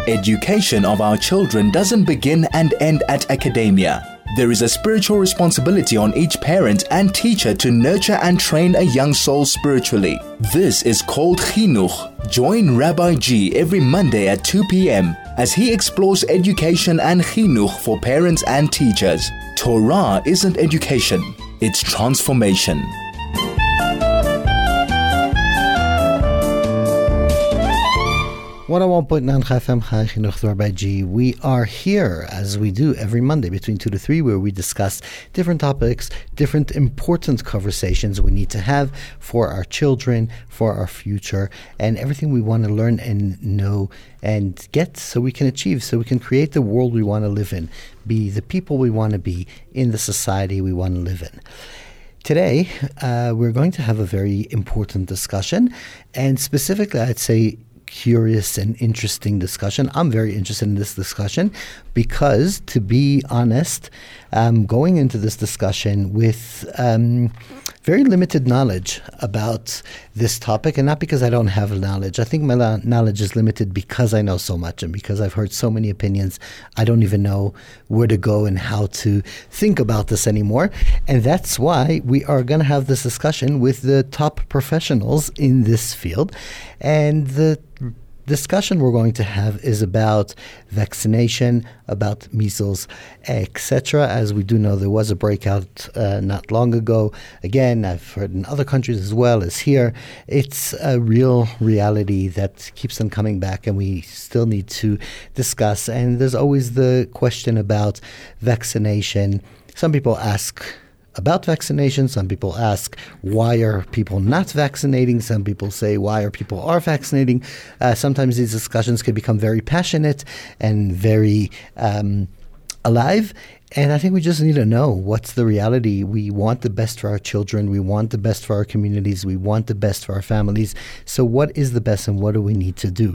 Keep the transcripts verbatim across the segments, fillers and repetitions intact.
Education of our children doesn't begin and end at academia. There is a spiritual responsibility on each parent and teacher to nurture and train a young soul spiritually. This is called Chinuch. Join Rabbi G every Monday at two p.m. as he explores education and Chinuch for parents and teachers. Torah isn't education, it's transformation. one oh one point nine Chai F M, Chai Chinuch, Rabbi G. We are here, as we do every Monday between two to three, where we discuss different topics, different important conversations we need to have for our children, for our future, and everything we want to learn and know and get so we can achieve, so we can create the world we want to live in, be the people we want to be in the society we want to live in. Today, uh, we're going to have a very important discussion, and specifically, I'd say, curious and interesting discussion. I'm very interested in this discussion because, to be honest, I'm going into this discussion with um, very limited knowledge about this topic, and not because I don't have knowledge. I think my knowledge is limited because I know so much and because I've heard so many opinions. I don't even know where to go and how to think about this anymore. And that's why we are going to have this discussion with the top professionals in this field. And the discussion we're going to have is about vaccination, about measles, et cetera. As we do know, there was a breakout uh, not long ago. Again, I've heard in other countries as well as here. It's a real reality that keeps on coming back, and we still need to discuss. And there's always the question about vaccination. Some people ask about vaccination. Some people ask, why are people not vaccinating? Some people say, why are people are vaccinating? Uh, sometimes these discussions can become very passionate and very um, alive. And I think we just need to know what's the reality. We want the best for our children. We want the best for our communities. We want the best for our families. So what is the best and what do we need to do?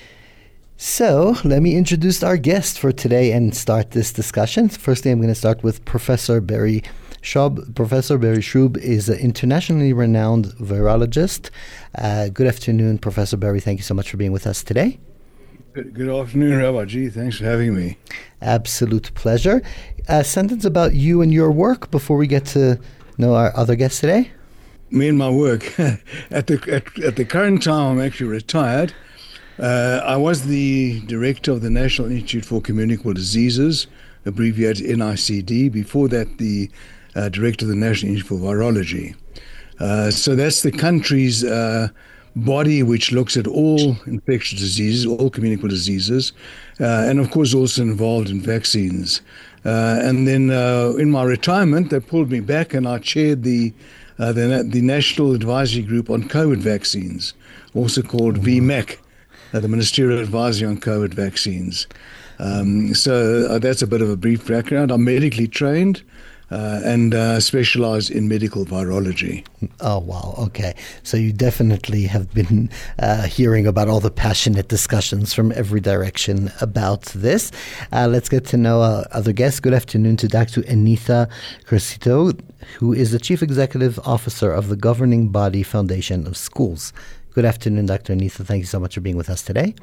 So let me introduce our guest for today and start this discussion. Firstly, I'm going to start with Professor Barry Schub. Professor Barry Schub is an internationally renowned virologist. Uh, good afternoon, Professor Barry. Thank you so much for being with us today. Good, good afternoon, Rabbi G. Thanks for having me. Absolute pleasure. A sentence about you and your work before we get to know our other guests today. Me and my work. at the at, at the current time, I'm actually retired. Uh, I was the director of the National Institute for Communicable Diseases, abbreviated N I C D. Before that, the uh, director of the National Institute for Virology. Uh, so that's the country's uh, body which looks at all infectious diseases, all communicable diseases, uh, and of course also involved in vaccines. Uh, and then uh, in my retirement, they pulled me back and I chaired the, uh, the, the National Advisory Group on COVID vaccines, also called V M A C. Uh, the Ministerial Advisory on COVID vaccines. Um, so uh, that's a bit of a brief background. I'm medically trained uh, and uh, specialize in medical virology. Oh, wow. Okay. So you definitely have been uh, hearing about all the passionate discussions from every direction about this. Uh, let's get to know our other guests. Good afternoon to Doctor Anita Crescito, who is the Chief Executive Officer of the Governing Body Foundation of Schools. Good afternoon, Doctor Anita. Thank you so much for being with us today.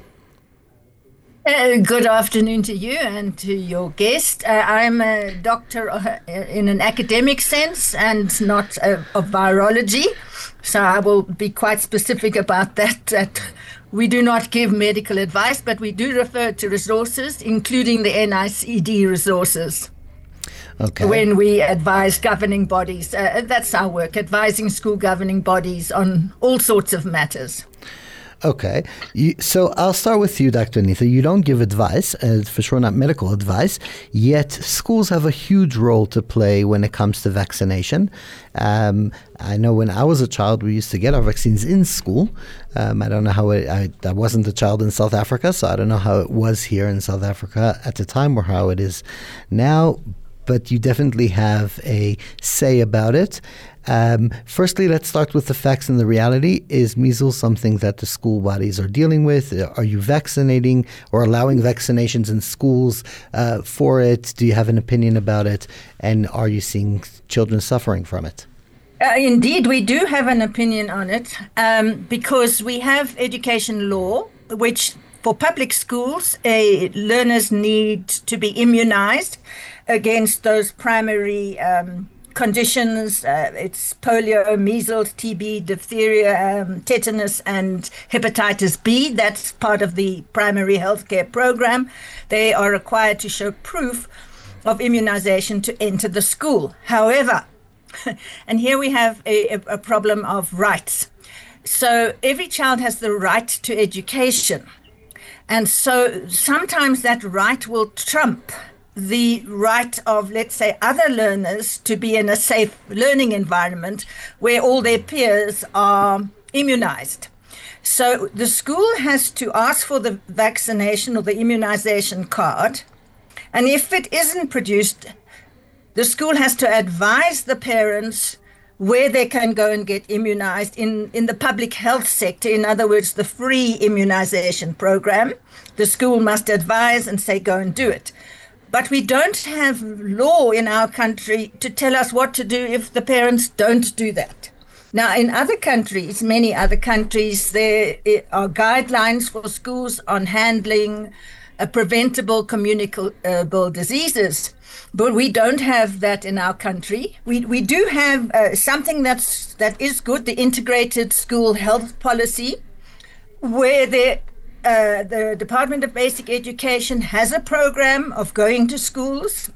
Uh, good afternoon to you and to your guest. Uh, I'm a doctor uh, in an academic sense and not uh, of virology, so I will be quite specific about that. That we do not give medical advice, but we do refer to resources, including the N I C D resources. Okay. When we advise governing bodies. Uh, that's our work, advising school governing bodies on all sorts of matters. Okay. You, so I'll start with you, Doctor Anita. You don't give advice, uh, for sure not medical advice, yet schools have a huge role to play when it comes to vaccination. Um, I know when I was a child, we used to get our vaccines in school. Um, I don't know how it, I, I wasn't a child in South Africa, so I don't know how it was here in South Africa at the time or how it is now. But you definitely have a say about it. Um, firstly, let's start with the facts and the reality. Is measles something that the school bodies are dealing with? Are you vaccinating or allowing vaccinations in schools uh, for it? Do you have an opinion about it? And are you seeing children suffering from it? Uh, indeed, we do have an opinion on it um, because we have education law, which for public schools, uh, learners need to be immunized against those primary um, conditions. Uh, it's polio, measles, T B, diphtheria, um, tetanus, and hepatitis B. That's part of the primary healthcare program. They are required to show proof of immunization to enter the school. However, and here we have a, a problem of rights. So every child has the right to education. And so sometimes that right will trump the right of, let's say, other learners to be in a safe learning environment where all their peers are immunized. So the school has to ask for the vaccination or the immunization card. And if it isn't produced, the school has to advise the parents where they can go and get immunized in, in the public health sector. In other words, the free immunization program. The school must advise and say, go and do it. But we don't have law in our country to tell us what to do if the parents don't do that. Now, in other countries, many other countries, there are guidelines for schools on handling uh, preventable communicable diseases. But we don't have that in our country. We we do have uh, something that's that is good, the integrated school health policy, where the uh, the Department of Basic Education has a program of going to schools.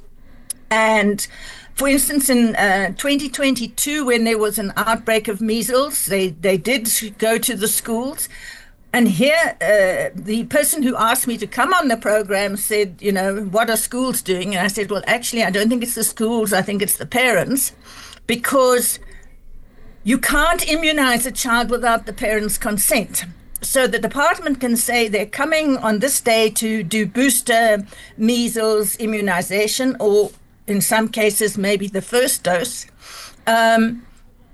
And for instance, in uh, twenty twenty-two, when there was an outbreak of measles, they, they did go to the schools. And here, uh, the person who asked me to come on the program said, you know, what are schools doing? And I said, well, actually, I don't think it's the schools. I think it's the parents, because you can't immunize a child without the parents' consent. So the department can say they're coming on this day to do booster measles immunization, or in some cases, maybe the first dose. Um,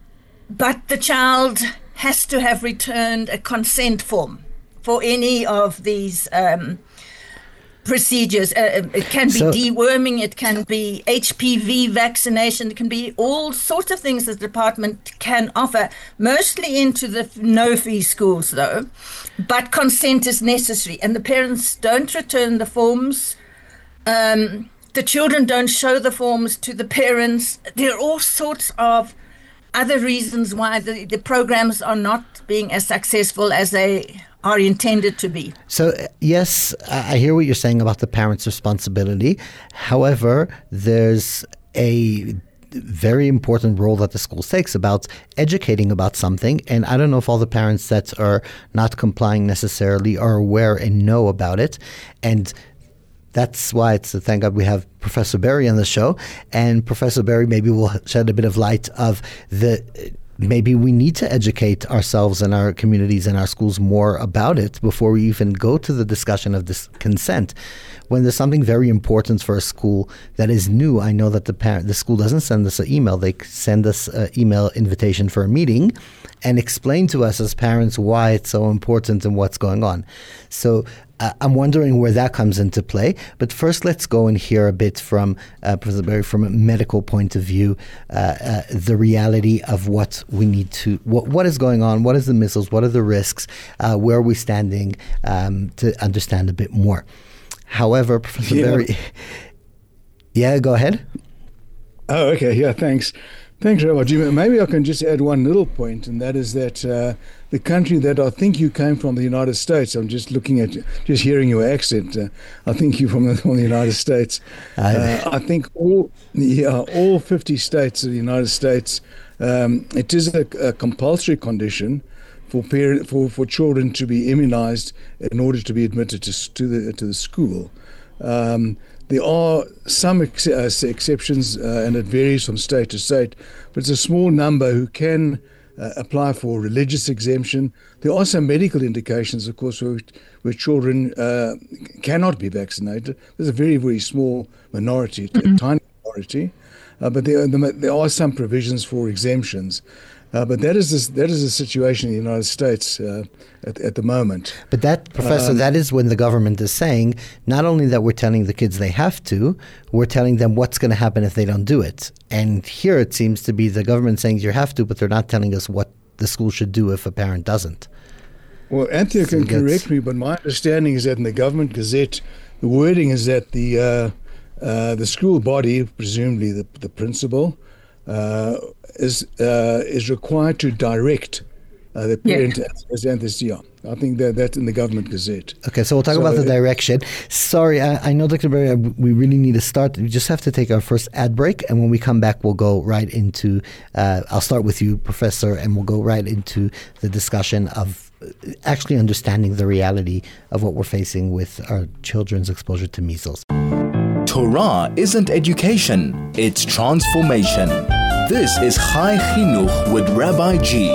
but the child has to have returned a consent form for any of these um, procedures. Uh, it can be so, deworming, it can be H P V vaccination, it can be all sorts of things that the department can offer, mostly into the no-fee schools though, but consent is necessary. And the parents don't return the forms. Um, the children don't show the forms to the parents. There are all sorts of other reasons why the, the programs are not being as successful as they are intended to be. So, yes, I hear what you're saying about the parents' responsibility. However, there's a very important role that the school takes about educating about something. And I don't know if all the parents that are not complying necessarily are aware and know about it. And that's why it's a thank God we have Professor Berry on the show. And Professor Berry maybe will shed a bit of light of the maybe we need to educate ourselves and our communities and our schools more about it before we even go to the discussion of this consent. When there's something very important for a school that is new, I know that the parent, the school doesn't send us an email. They send us an email invitation for a meeting and explain to us as parents why it's so important and what's going on. So Uh, I'm wondering where that comes into play. But first, let's go and hear a bit from uh, Professor Berry, from a medical point of view, uh, uh, the reality of what we need to, what, what is going on, what is the measles, what are the risks, uh, where are we standing, um, to understand a bit more. However, Professor yeah. Berry, yeah, go ahead. Oh, okay. Yeah, thanks. Thanks, Rabbi Jim. Maybe I can just add one little point, and that is that uh, the country that I think you came from, the United States, I'm just looking at, just hearing your accent, uh, I think you're from the, from the United States. Uh, I think all, yeah, all fifty states of the United States, um, it is a, a compulsory condition for parent, for for children to be immunized in order to be admitted to to the to the school. Um, There are some ex- uh, exceptions, uh, and it varies from state to state, but it's a small number who can uh, apply for religious exemption. There are some medical indications, of course, where, where children uh, cannot be vaccinated. There's a very, very small minority, mm-hmm. a tiny minority, uh, but there, there are some provisions for exemptions. Uh, but that is this, that is the situation in the United States uh, at, at the moment. But that, Professor, um, that is when the government is saying not only that we're telling the kids they have to, we're telling them what's going to happen if they don't do it. And here it seems to be the government saying you have to, but they're not telling us what the school should do if a parent doesn't. Well, Anthea So can that's- correct me, but my understanding is that in the government gazette, the wording is that the uh, uh, the school body, presumably the the principal, uh, is uh, is required to direct uh, the Yeah. parent as, as Anthea said. Yeah, I think that that's in the government gazette. Okay, so we'll talk So about the it- direction. Sorry, I, I know, Doctor Berry, I- we really need to start. We just have to take our first ad break, and when we come back, we'll go right into. Uh, I'll start with you, Professor, and we'll go right into the discussion of uh, actually understanding the reality of what we're facing with our children's exposure to measles. Torah isn't education, it's transformation. This is Chai Chinuch with Rabbi G.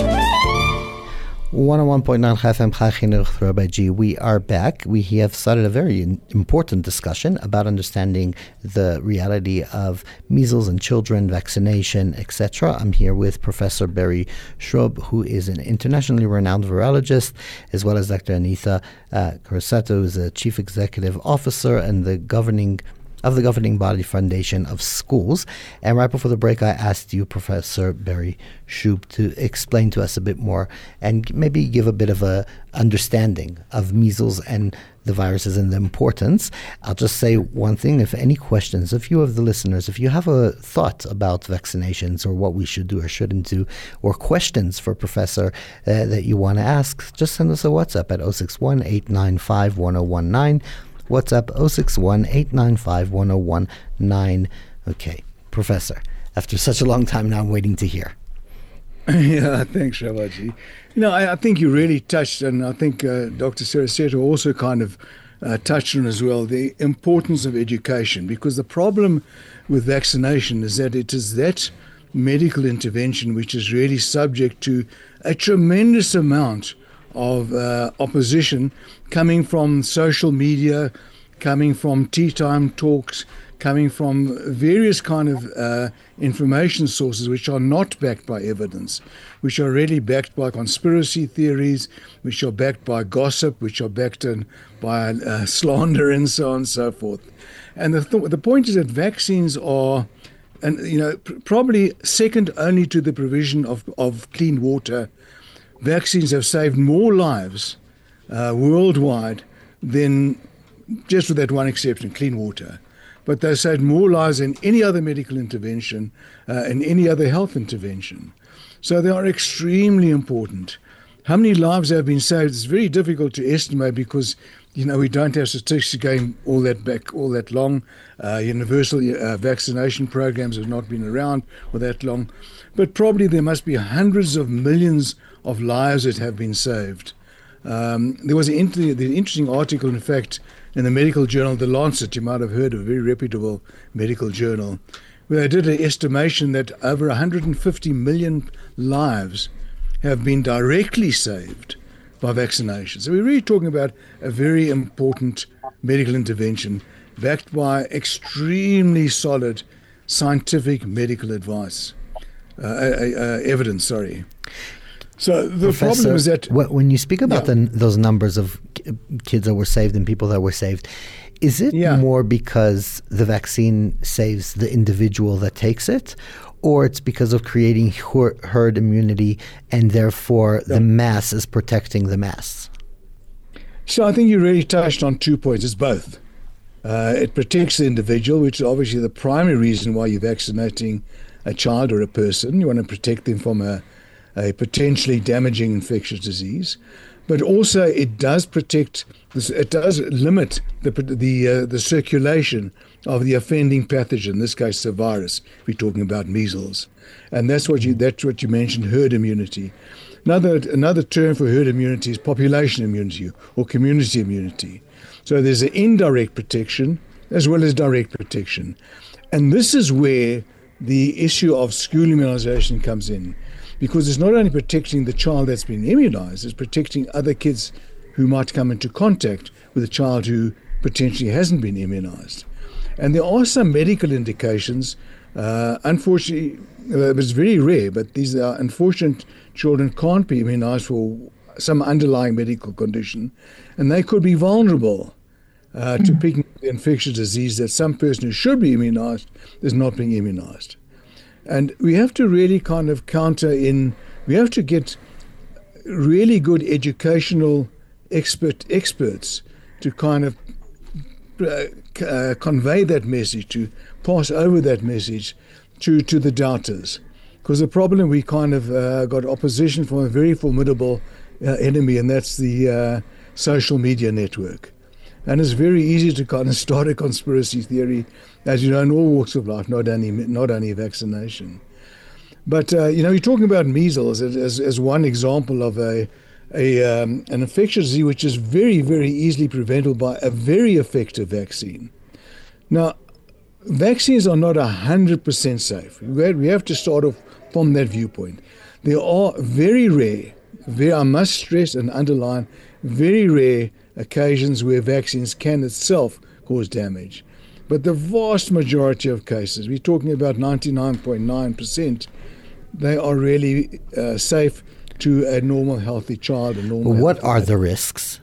one oh one point nine Chai F M, Chai Chinuch, Rabbi G. We are back. We have started a very in- important discussion about understanding the reality of measles in children, vaccination, et cetera. I'm here with Professor Barry Schrob, who is an internationally renowned virologist, as well as Doctor Anita uh, Corsetto, who is a Chief Executive Officer and the governing of the governing body Foundation of Schools. And right before the break, I asked you, Professor Barry Schrob, to explain to us a bit more and maybe give a bit of a understanding of measles and the viruses and the importance. I'll just say one thing. If any questions, if you of the listeners, if you have a thought about vaccinations or what we should do or shouldn't do, or questions for Professor uh, that you want to ask, just send us a WhatsApp at oh six one, eight nine five, one oh one nine. WhatsApp oh six one, eight nine five, one oh one nine. Okay, Professor, after such a long time now, I'm waiting to hear. Yeah, thanks, Rabbi G. You know, I, I think you really touched, and I think uh, Doctor Saraseto also kind of uh, touched on as well, the importance of education, because the problem with vaccination is that it is that medical intervention which is really subject to a tremendous amount of uh, opposition coming from social media, coming from tea time talks, coming from various kind of uh, information sources which are not backed by evidence, which are really backed by conspiracy theories, which are backed by gossip, which are backed in by uh, slander and so on and so forth. And the th- the point is that vaccines are, and you know, pr- probably second only to the provision of, of clean water. Vaccines have saved more lives uh, worldwide than, just with that one exception, clean water. But they've saved more lives than any other medical intervention uh, and any other health intervention. So they are extremely important. How many lives have been saved is very difficult to estimate because, you know, we don't have statistics going all that back, all that long. Uh, universal uh, vaccination programs have not been around for that long. But probably there must be hundreds of millions of lives that have been saved. Um, there was an inter- the interesting article, in fact, in the medical journal The Lancet. You might have heard of, a very reputable medical journal, where they did an estimation that over one hundred fifty million lives have been directly saved by vaccination. So we're really talking about a very important medical intervention backed by extremely solid scientific medical advice, uh, uh, uh, evidence, sorry. So the Professor, problem is that wh- when you speak about Yeah. the, those numbers of ki- kids that were saved and people that were saved, is it Yeah. more because the vaccine saves the individual that takes it, or it's because of creating herd, herd immunity and therefore the mass is protecting the mass? So I think you really touched on two points. It's both. Uh, it protects the individual, which is obviously the primary reason why you're vaccinating a child or a person. You want to protect them from a, a potentially damaging infectious disease. But also it does protect, this, it does limit the the uh, the circulation of the offending pathogen, in this case the virus. We're talking about measles. And that's what you that's what you mentioned, herd immunity. Another another term for herd immunity is population immunity or community immunity. So there's an indirect protection as well as direct protection. And this is where the issue of school immunization comes in, because it's not only protecting the child that's been immunized, it's protecting other kids who might come into contact with a child who potentially hasn't been immunized. And there are some medical indications, uh, unfortunately, uh, it's very rare, but these are unfortunate children can't be immunized for some underlying medical condition, and they could be vulnerable uh, to picking the infectious disease that some person who should be immunized is not being immunized. And we have to really kind of counter in, we have to get really good educational expert experts to kind of uh, uh, convey that message, to pass over that message to, to the doubters. Because the problem, we kind of uh, got opposition from a very formidable uh, enemy, and that's the uh, social media network. And it's very easy to kind of start a conspiracy theory, as you know, in all walks of life, not only not only vaccination. But uh, you know, you're talking about measles as as one example of a a um, an infectious disease which is very very easily preventable by a very effective vaccine. Now, vaccines are not a hundred percent safe. We have to start off from that viewpoint. There are very rare, very, I must stress and underline, very rare occasions where vaccines can itself cause damage. But the vast majority of cases, we're talking about ninety-nine point nine percent, they are really uh, safe to a normal, healthy child. A normal. What are the risks?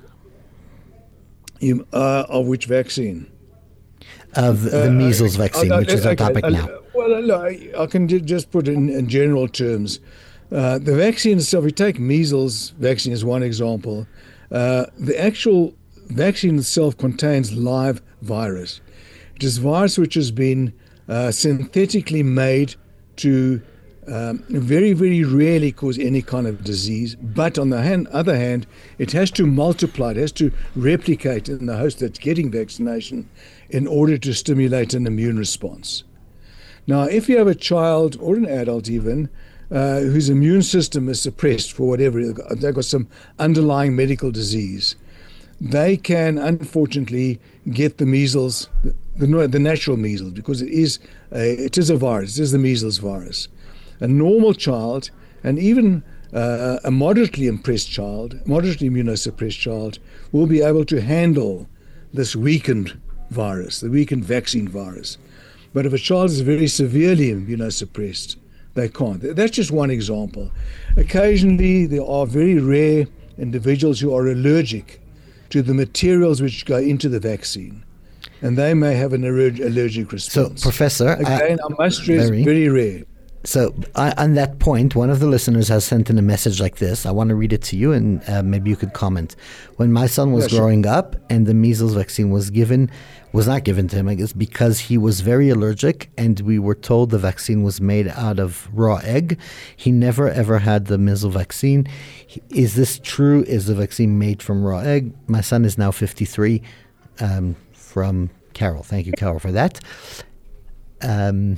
You, uh, of which vaccine? Of the uh, measles vaccine, uh, which is our okay, topic uh, now. Well, I, I can just put it in, in general terms. Uh, the vaccine itself, we take measles vaccine as one example. Uh, the actual vaccine itself contains live virus. It is virus which has been uh, synthetically made to um, very, very rarely cause any kind of disease. But on the hand, other hand, it has to multiply, it has to replicate in the host that's getting vaccination in order to stimulate an immune response. Now, if you have a child or an adult even, Uh, whose immune system is suppressed for whatever, they've got some underlying medical disease, they can unfortunately get the measles, the, the natural measles, because it is a, it is a virus, it is the measles virus. A normal child, and even uh, a moderately impressed child, moderately immunosuppressed child, will be able to handle this weakened virus, the weakened vaccine virus. But if a child is very severely immunosuppressed, they can't. That's just one example. Occasionally, there are very rare individuals who are allergic to the materials which go into the vaccine, and they may have an allergic response. So, Professor, again, I, I must stress, very, very rare. So, uh, on that point, one of the listeners has sent in a message like this. I want to read it to you, and uh, maybe you could comment. When my son was yeah, growing sure. up, and the measles vaccine was given, was not given to him, I guess, because he was very allergic, and we were told the vaccine was made out of raw egg. He never ever had the measles vaccine. Is this true? Is the vaccine made from raw egg? My son is now fifty-three. Um, from Carol. Thank you, Carol, for that. Um.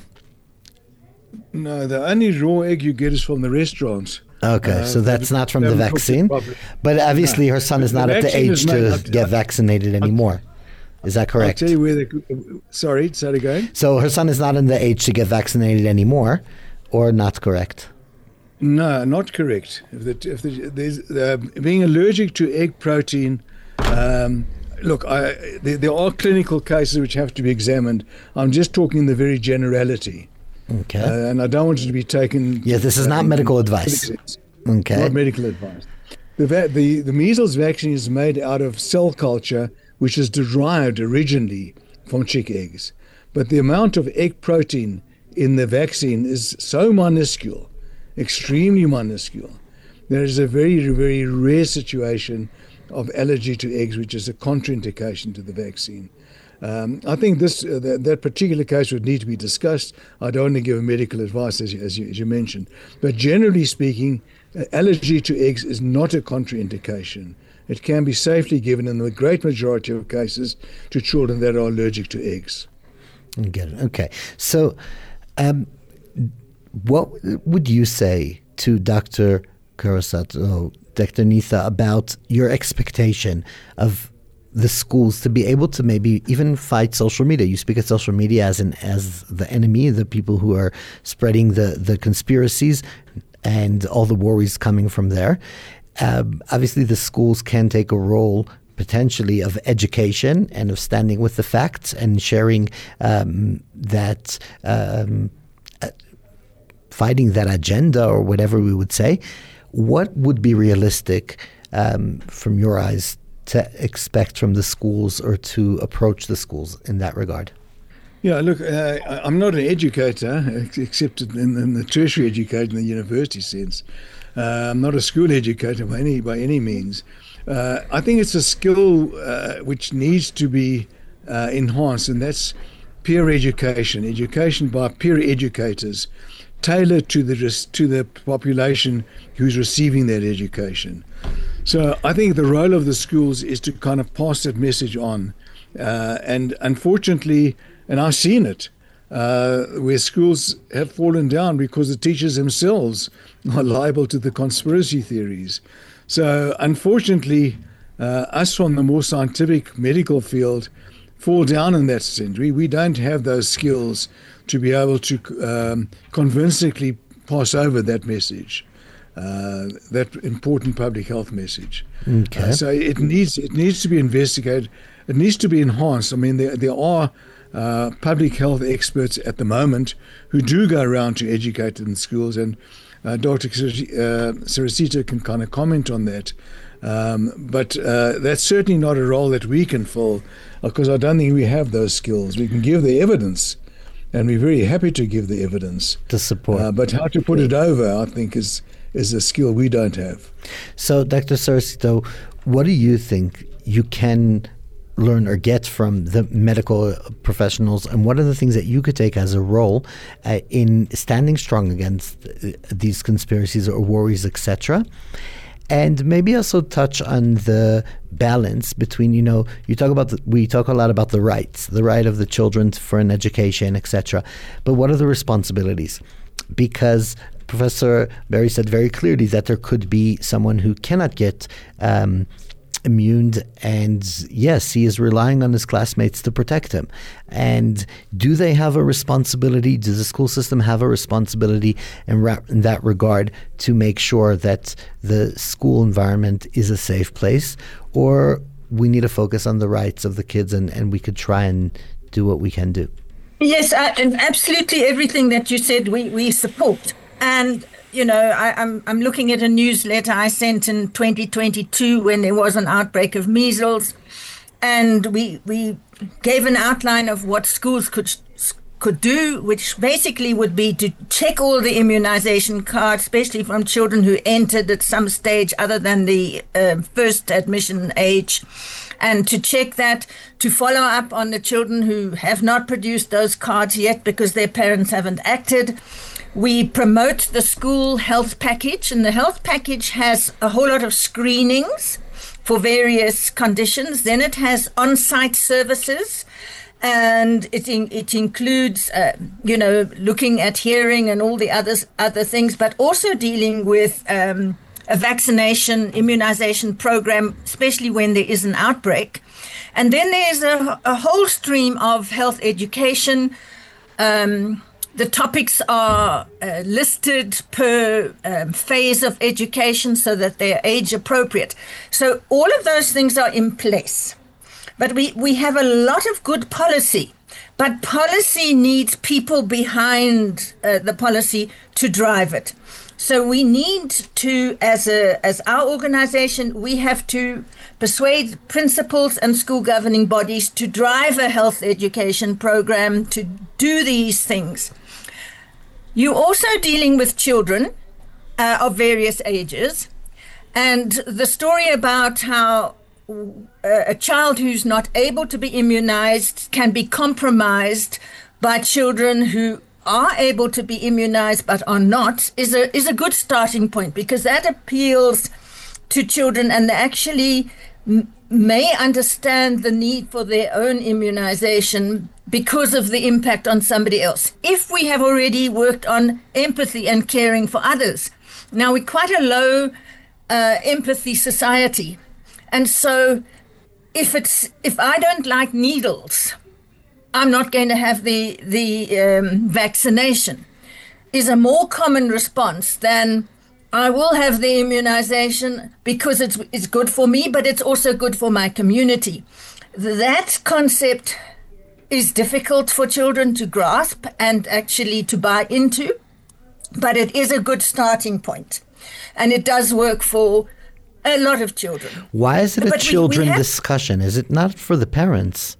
No, the only raw egg you get is from the restaurants. Okay, uh, so that's not from the vaccine. But obviously no. her son is not the at the age to get vaccinated anymore. Is that correct? I'll tell you where the... Sorry, say it again. So her son is not in the age to get vaccinated anymore, or not correct? No, not correct. If the, if the, there's, uh, being allergic to egg protein... Um, Look, I, there, there are clinical cases which have to be examined. I'm just talking in the very generality. Okay. Uh, and I don't want it to be taken... Yeah, this is uh, not medical advice. Okay. Not medical advice. The, va- the, the measles vaccine is made out of cell culture, which is derived originally from chick eggs. But the amount of egg protein in the vaccine is so minuscule, extremely minuscule. There is a very, very rare situation of allergy to eggs, which is a contraindication to the vaccine. Um, I think this uh, that, that particular case would need to be discussed. I don't want to give medical advice, as you, as you, as you mentioned. But generally speaking, uh, allergy to eggs is not a contraindication. It can be safely given in the great majority of cases to children that are allergic to eggs. I get it. Okay. So um, what would you say to Doctor Karasato, Doctor Nitha, about your expectation of the schools to be able to maybe even fight social media? You speak of social media as an as the enemy, the people who are spreading the, the conspiracies and all the worries coming from there. Um, obviously, the schools can take a role potentially of education and of standing with the facts and sharing um, that, um, uh, fighting that agenda or whatever we would say. What would be realistic um, from your eyes to expect from the schools or to approach the schools in that regard? Yeah, look, uh, I'm not an educator, except in, in the tertiary education, the university sense. Uh, I'm not a school educator by any by any means. Uh, I think it's a skill uh, which needs to be uh, enhanced, and that's peer education, education by peer educators, tailored to the to the population who's receiving that education. So I think the role of the schools is to kind of pass that message on. Uh, and unfortunately, and I've seen it, uh, where schools have fallen down because the teachers themselves are liable to the conspiracy theories. So unfortunately, uh, us from the more scientific medical field fall down in that sense. We, we don't have those skills to be able to um, convincingly pass over that message. Uh, that important public health message. Okay. Uh, so it needs it needs to be investigated. It needs to be enhanced. I mean, there there are uh, public health experts at the moment who do go around to educate in schools, and uh, Doctor Sirisito can kind of comment on that. Um, but uh, that's certainly not a role that we can fill, because I don't think we have those skills. We can give the evidence, and we're very happy to give the evidence. To support. Uh, but how to put it over, I think, is is a skill we don't have. So, Doctor Sirisito, what do you think you can learn or get from the medical professionals, and what are the things that you could take as a role uh, in standing strong against uh, these conspiracies or worries, et cetera? And maybe also touch on the balance between, you know, you talk about, the, we talk a lot about the rights, the right of the children for an education, et cetera. But what are the responsibilities? Because Professor Berry said very clearly that there could be someone who cannot get um, immune, and yes, he is relying on his classmates to protect him. And do they have a responsibility? Does the school system have a responsibility in, ra- in that regard to make sure that the school environment is a safe place? Or we need to focus on the rights of the kids, and, and we could try and do what we can do? Yes, I, and absolutely everything that you said we, we support. And, you know, I, I'm I'm looking at a newsletter I sent in twenty twenty-two when there was an outbreak of measles. And we we gave an outline of what schools could could do, which basically would be to check all the immunization cards, especially from children who entered at some stage other than the uh, first admission age, and to check that, to follow up on the children who have not produced those cards yet because their parents haven't acted. We promote the school health package, and the health package has a whole lot of screenings for various conditions. Then it has on-site services, and it in, it includes, uh, you know, looking at hearing and all the others, other things, but also dealing with um, a vaccination, immunization program, especially when there is an outbreak. And then there's a, a whole stream of health education. Um, The topics are uh, listed per um, phase of education so that they're age appropriate. So all of those things are in place. But we, we have a lot of good policy. But policy needs people behind uh, the policy to drive it. So we need to, as a as our organization, we have to persuade principals and school governing bodies to drive a health education program, to do these things. You're also dealing with children uh, of various ages. And the story about how uh, a child who's not able to be immunized can be compromised by children who are able to be immunized but are not is a is a good starting point, because that appeals to children, and they actually m- may understand the need for their own immunization because of the impact on somebody else. If we have already worked on empathy and caring for others, now we're quite a low uh, empathy society, and so if it's if I don't like needles, I'm not going to have the the um, vaccination, is a more common response than I will have the immunization because it's it's good for me, but it's also good for my community. That concept is difficult for children to grasp and actually to buy into, but it is a good starting point, and it does work for a lot of children. Why is it a but children we, we have, discussion? Is it not for the parents?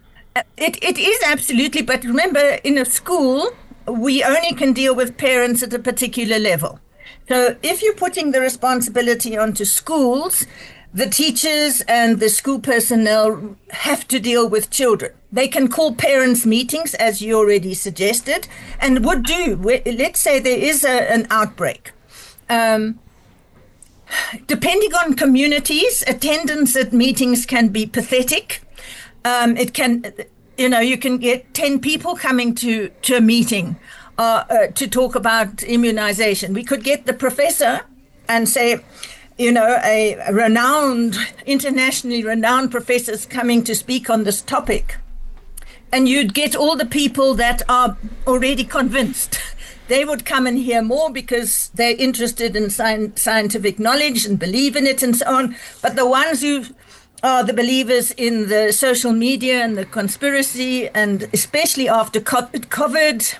It It is absolutely, but remember, in a school, we only can deal with parents at a particular level. So if you're putting the responsibility onto schools, the teachers and the school personnel have to deal with children. They can call parents' meetings, as you already suggested, and would do. Let's say there is a, an outbreak. Um, depending on communities, attendance at meetings can be pathetic. Um, it can, you know, you can get ten people coming to, to a meeting uh, uh, to talk about immunization. We could get the professor and say, you know, a, a renowned, internationally renowned professors coming to speak on this topic. And you'd get all the people that are already convinced. They would come and hear more because they're interested in sci- scientific knowledge and believe in it and so on. But the ones who are the believers in the social media and the conspiracy, and especially after COVID,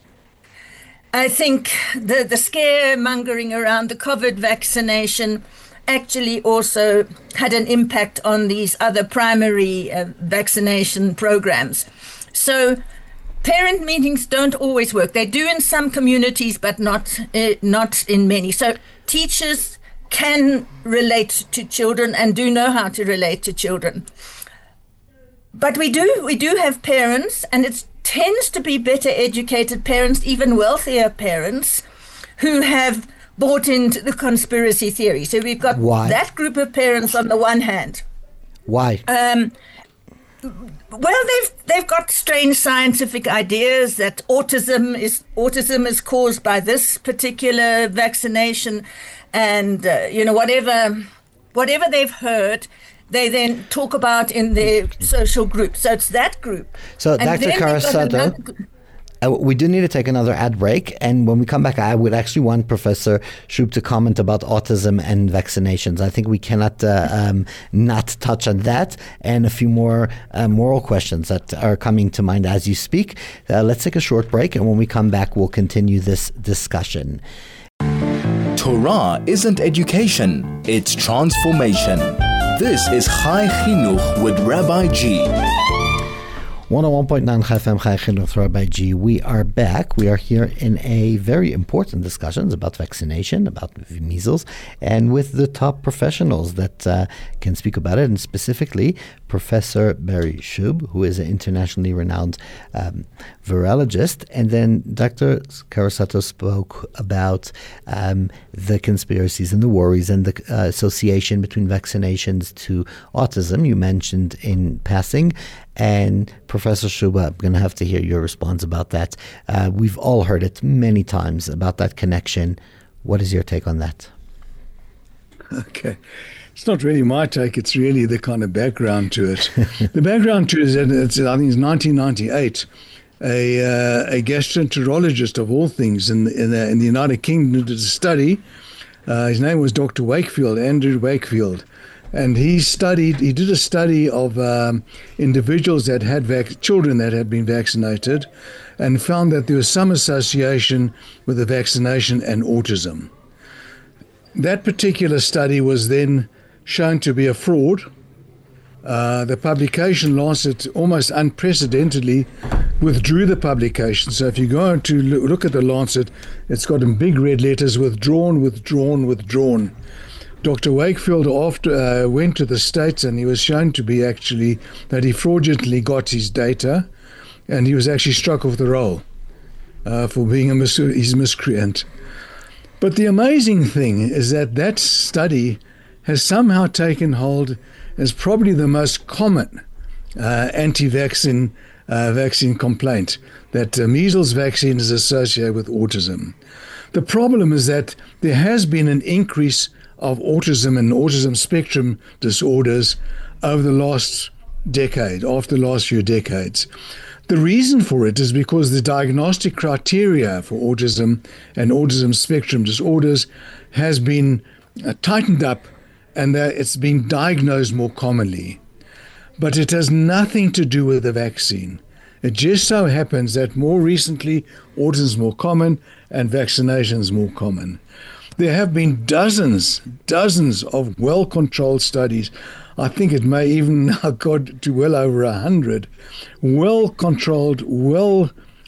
I think the, the scaremongering around the COVID vaccination actually also had an impact on these other primary uh, vaccination programs. So parent meetings don't always work. They do in some communities, but not uh, not in many. So teachers can relate to children and do know how to relate to children. But we do we do have parents, and it tends to be better educated parents, even wealthier parents, who have bought into the conspiracy theory. So we've got Why? that group of parents on the one hand. Why? Um, well, they've they've got strange scientific ideas that autism is autism is caused by this particular vaccination, and uh, you know whatever whatever they've heard, they then talk about in their social group. So it's that group. So, And Doctor then we've got Carasato, another- Uh, we do need to take another ad break, and when we come back, I would actually want Professor Shub to comment about autism and vaccinations. I think we cannot uh, um, not touch on that, and a few more uh, moral questions that are coming to mind as you speak. Uh, let's take a short break, and when we come back, we'll continue this discussion. Torah isn't education, it's transformation. This is Chai Chinuch with Rabbi G. one oh one point nine F M Chai Chinuch with Rabbi G. We are back. We are here in a very important discussions about vaccination, about measles, and with the top professionals that uh, can speak about it, and specifically Professor Barry Shub, who is an internationally renowned um, virologist, and then Doctor Carasato spoke about um, the conspiracies and the worries and the uh, association between vaccinations to autism, you mentioned in passing. And Professor Shuba, I'm going to have to hear your response about that. Uh, we've all heard it many times about that connection. What is your take on that? Okay. It's not really my take. It's really the kind of background to it. The background to it is that it's, I think it's nineteen ninety-eight. A, uh, a gastroenterologist of all things in, in, the, in the United Kingdom did a study. Uh, his name was Doctor Wakefield, Andrew Wakefield. And he studied, he did a study of um, individuals that had, vac- children that had been vaccinated, and found that there was some association with the vaccination and autism. That particular study was then shown to be a fraud. Uh, the publication, Lancet, almost unprecedentedly withdrew the publication. So if you go to look at the Lancet, it's got in big red letters, withdrawn, withdrawn, withdrawn. Doctor Wakefield after, uh, went to the States, and he was shown to be actually that he fraudulently got his data, and he was actually struck off the roll uh, for being a mis- his miscreant. But the amazing thing is that that study has somehow taken hold as probably the most common uh, anti-vaccine uh, vaccine complaint, that uh, measles vaccine is associated with autism. The problem is that there has been an increase of autism and autism spectrum disorders over the last decade, after the last few decades. The reason for it is because the diagnostic criteria for autism and autism spectrum disorders has been uh, tightened up, and that it's been diagnosed more commonly. But it has nothing to do with the vaccine. It just so happens that more recently autism is more common and vaccination is more common. There have been dozens, dozens of well-controlled studies. I think it may even now got to well over a hundred, well-controlled, well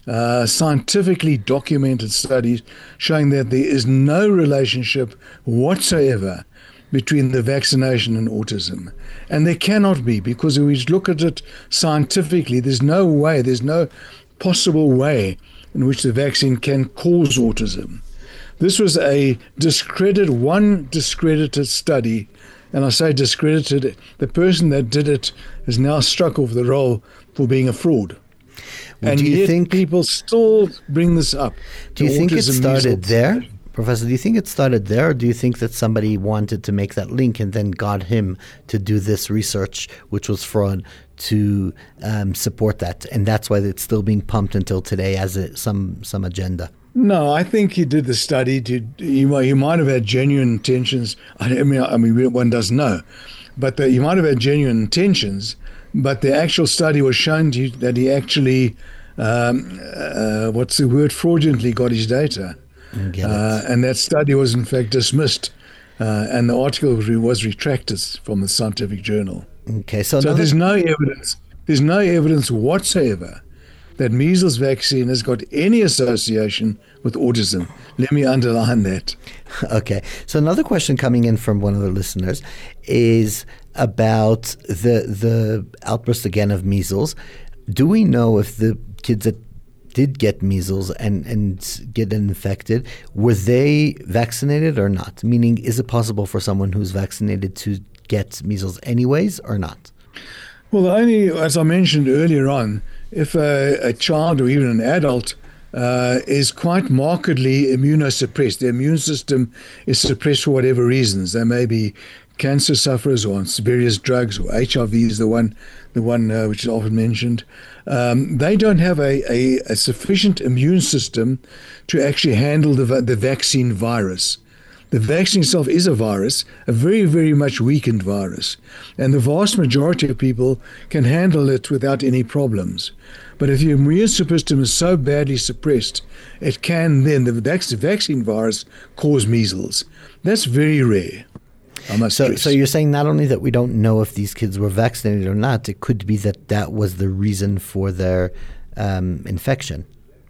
uh, scientifically documented studies showing that there is no relationship whatsoever between the vaccination and autism. And there cannot be, because if we look at it scientifically, there's no way, there's no possible way in which the vaccine can cause autism. This was a discredited, one discredited study, and I say discredited, the person that did it is now struck off the roll for being a fraud. Well, and do you yet think, people still bring this up. Do you think it started there? Professor, do you think it started there, or do you think that somebody wanted to make that link and then got him to do this research, which was fraud, to um, support that, and that's why it's still being pumped until today as a, some some agenda? No, I think he did the study. To, he, he might have had genuine intentions. I mean, I mean, one doesn't know, but the, he might have had genuine intentions. But the actual study was shown to you that he actually, um, uh, what's the word, fraudulently got his data. Uh, and that study was in fact dismissed, uh, and the article was retracted from the scientific journal. Okay, so, so there's no evidence. There's no evidence whatsoever that measles vaccine has got any association with autism. Let me underline that. Okay, so another question coming in from one of the listeners is about the the outburst again of measles. Do we know if the kids that did get measles and, and get infected, were they vaccinated or not? Meaning, is it possible for someone who's vaccinated to get measles anyways or not? Well, only, as I mentioned earlier on, if a, a child or even an adult uh, is quite markedly immunosuppressed, their immune system is suppressed for whatever reasons. They may be cancer sufferers or on various drugs, or H I V is the one, the one uh, which is often mentioned. Um, they don't have a, a, a sufficient immune system to actually handle the, the vaccine virus. The vaccine itself is a virus, a very, very much weakened virus. And the vast majority of people can handle it without any problems. But if your immune system is so badly suppressed, it can then, the vaccine virus, cause measles. That's very rare. I must so, stress. so you're saying not only that we don't know if these kids were vaccinated or not, it could be that that was the reason for their um, infection.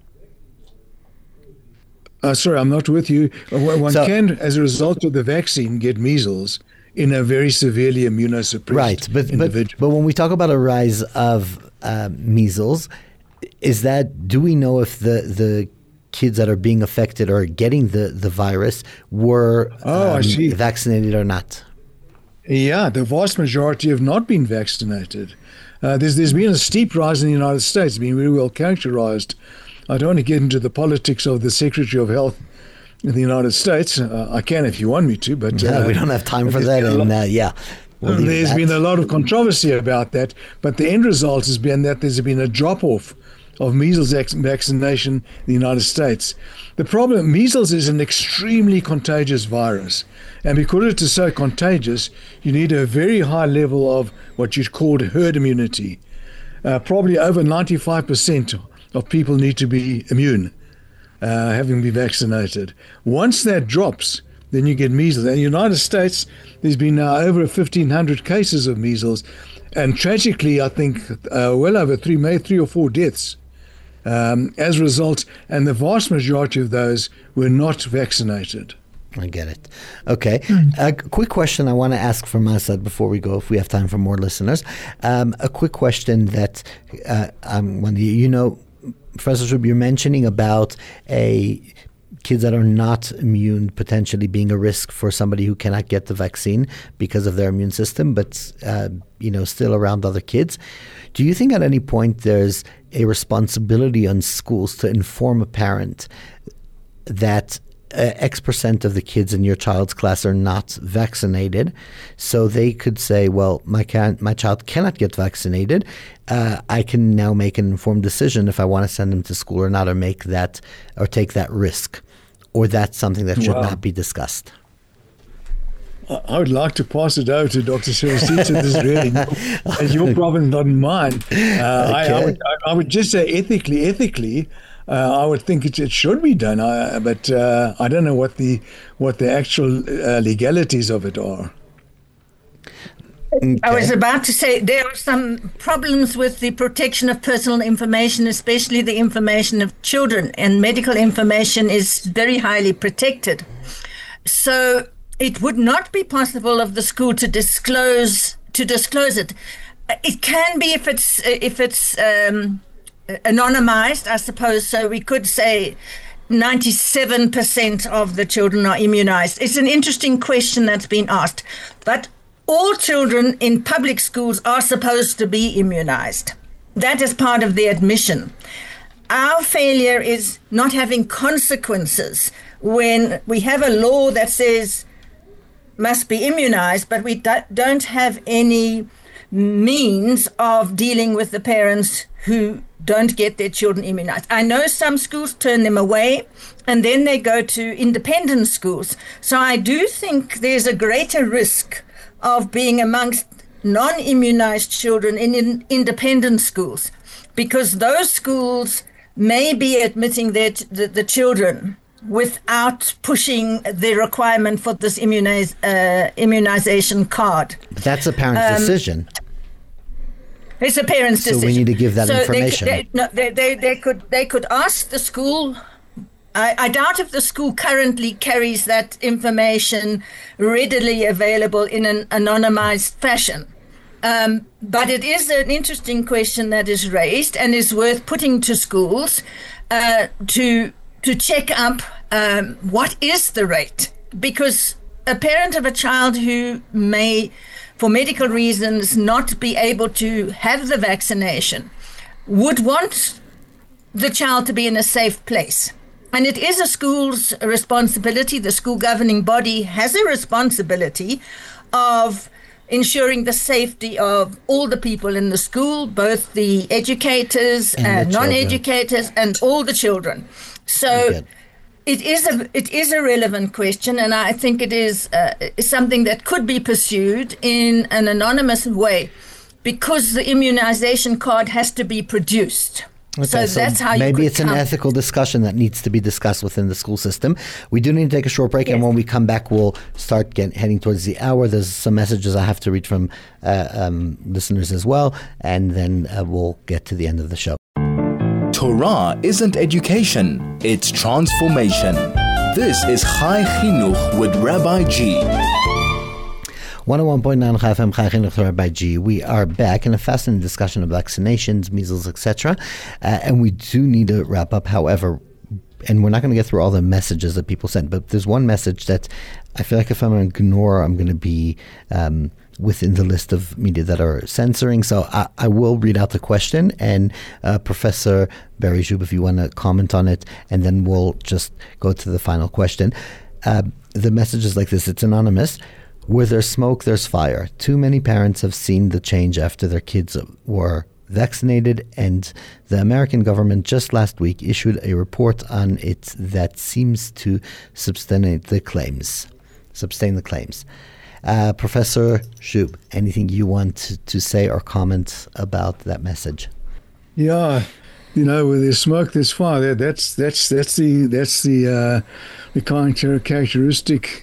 Uh, sorry, I'm not with you. One so, can, as a result of the vaccine, get measles in a very severely immunosuppressed right, but, individual. But, but when we talk about a rise of uh, measles, is that, do we know if the, the kids that are being affected or getting the, the virus were oh, um, I see. vaccinated or not? Yeah, the vast majority have not been vaccinated. Uh, there's there's been a steep rise in the United States. It's been very well characterized. I don't want to get into the politics of the Secretary of Health in the United States. Uh, I can if you want me to, but no, uh, we don't have time for that. And uh, yeah, we'll there's been a lot of controversy about that. But the end result has been that there's been a drop-off of measles vaccination in the United States. The problem, measles is an extremely contagious virus. And because it is so contagious, you need a very high level of what you'd call herd immunity. Uh, probably over ninety-five percent of people need to be immune, uh, having been vaccinated. Once that drops, then you get measles. In the United States, there's been now over fifteen hundred cases of measles. And tragically, I think uh, well over three, maybe three or four deaths um, as a result. And the vast majority of those were not vaccinated. I get it. Okay. A quick question I want to ask from Asad before we go, if we have time for more listeners. Um, a quick question that uh, um, when you, you know, Professor Schub, you're mentioning about a kids that are not immune potentially being a risk for somebody who cannot get the vaccine because of their immune system, but uh, you know, still around other kids. Do you think at any point there's a responsibility on schools to inform a parent that Uh, X percent of the kids in your child's class are not vaccinated, so they could say, well, my can- my child cannot get vaccinated. Uh, I can now make an informed decision if I want to send them to school or not, or make that or take that risk, or that's something that should Wow. not be discussed. I would like to pass it over to Doctor Sirisitsa. This is really as your problem, not mine. Uh, Okay. I, I, would, I would just say ethically, ethically, uh, I would think it, it should be done. I, but uh, I don't know what the what the actual uh, legalities of it are. Okay. I was about to say there are some problems with the protection of personal information, especially the information of children, and medical information is very highly protected. So it would not be possible of the school to disclose to disclose it. It can be if it's if it's um, anonymized, I suppose. So we could say ninety-seven percent of the children are immunized. It's an interesting question that's been asked, but all children in public schools are supposed to be immunized. That is part of the admission. Our failure is not having consequences when we have a law that says must be immunized, but we don't have any means of dealing with the parents who don't get their children immunized. I know some schools turn them away and then they go to independent schools. So I do think there's a greater risk of being amongst non-immunized children in, in independent schools, because those schools may be admitting their, the, the children without pushing the requirement for this immunize, uh, immunization card. But that's a parent's um, decision. It's a parent's so decision. So we need to give that so information. They, they, no, they, they, they, could, they could ask the school. I, I doubt if the school currently carries that information readily available in an anonymized fashion. Um, but it is an interesting question that is raised and is worth putting to schools uh, to to check up um, what is the rate. Because a parent of a child who may, for medical reasons, not be able to have the vaccination would want the child to be in a safe place. And it is a school's responsibility. The school governing body has a responsibility of ensuring the safety of all the people in the school, both the educators and, and the non-educators and all the children. So it is a it is a relevant question, and I think it is uh, something that could be pursued in an anonymous way, because the immunization card has to be produced. Okay, so, so that's how maybe you it's an count. ethical discussion that needs to be discussed within the school system. We do need to take a short break, Yes. and when we come back, we'll start get, heading towards the hour. There's some messages I have to read from uh, um, listeners as well, and then uh, we'll get to the end of the show. Torah isn't education, it's transformation. This is Chai Chinuch with Rabbi G. one oh one point nine Chai F M, Chai Chinuch with Rabbi G. We are back in a fascinating discussion of vaccinations, measles, et cetera. Uh, and we do need to wrap up, however, and we're not going to get through all the messages that people sent, but there's one message that I feel like if I'm going to ignore, I'm going to be um, within the list of media that are censoring. So I, I will read out the question, and uh, Professor Barry Joub, if you want to comment on it, and then we'll just go to the final question. Uh, the message is like this. It's anonymous. Where there's smoke, there's fire. Too many parents have seen the change after their kids were vaccinated, and the American government just last week issued a report on it that seems to substantiate the claims. Sustain the claims. Uh, Professor Joub, anything you want to, to say or comment about that message? Yeah, you know, where there's smoke, there's fire. That's that's that's the that's the uh, the kind of characteristic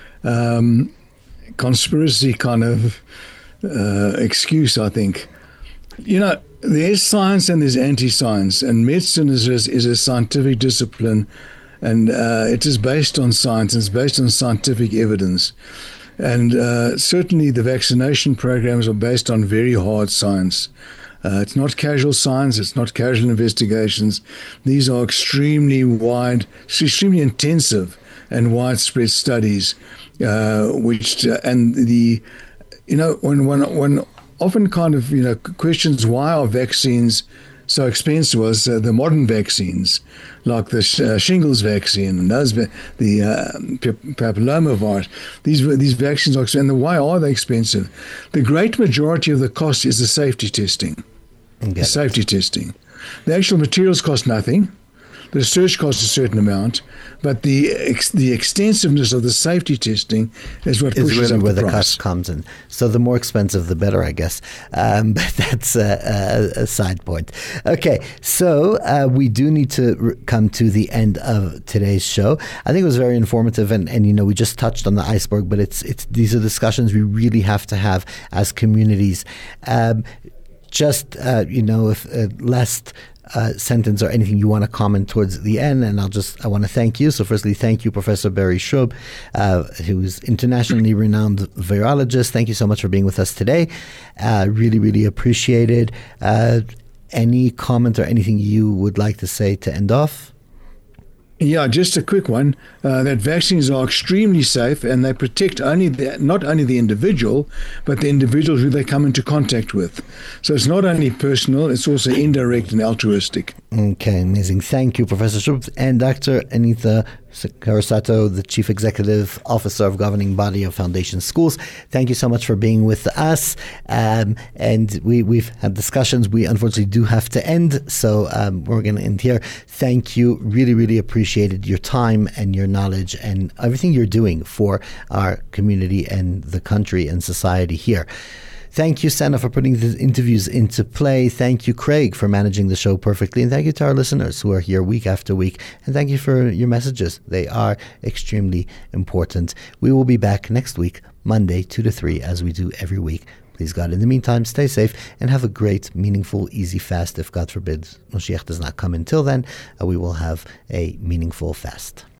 um, conspiracy kind of uh, excuse, I think. You know, there's science and there's anti-science, and medicine is is, is a scientific discipline, and uh, it is based on science. It's based on scientific evidence. And uh, certainly the vaccination programs are based on very hard science. Uh, it's not casual science. It's not casual investigations. These are extremely wide, extremely intensive and widespread studies, uh, which, uh, and the, you know, when one, one often kind of, you know, questions why are vaccines so expensive, was uh, the modern vaccines, like the sh- uh, shingles vaccine and those, the uh, p- papillomavirus. These these vaccines are expensive. And why are they expensive? The great majority of the cost is the safety testing. Okay. The safety testing. The actual materials cost nothing. The research costs a certain amount, but the ex- the extensiveness of the safety testing is what pushes really up where the, the price. cost comes in. So the more expensive, the better, I guess. Um, but that's a, a, a side point. Okay, so uh, we do need to r- come to the end of today's show. I think it was very informative, and, and you know we just touched on the iceberg, but it's it's these are discussions we really have to have as communities. Um, just uh, you know, if uh, last. Uh, sentence or anything you want to comment towards the end, and I'll just I want to thank you. So firstly, thank you, Professor Barry Shrub, uh, who's internationally renowned virologist. Thank you so much for being with us today. Uh, really, really appreciate it. Uh, any comment or anything you would like to say to end off? Yeah, just a quick one. Uh, that vaccines are extremely safe, and they protect only the, not only the individual, but the individuals who they come into contact with. So it's not only personal; it's also indirect and altruistic. Okay, amazing. Thank you, Professor Shrub, and Doctor Anita Karasato, the Chief Executive Officer of Governing Body of Foundation Schools. Thank you so much for being with us. Um, and we, we've had discussions. We unfortunately do have to end, so um, we're going to end here. Thank you. Really, really appreciated your time and your knowledge and everything you're doing for our community and the country and society here. Thank you, Senna, for putting the interviews into play. Thank you, Craig, for managing the show perfectly. And thank you to our listeners who are here week after week. And thank you for your messages. They are extremely important. We will be back next week, Monday, two to three, as we do every week. Please, God, in the meantime, stay safe and have a great, meaningful, easy fast. If, God forbid, Moshiach does not come until then, uh, we will have a meaningful fast.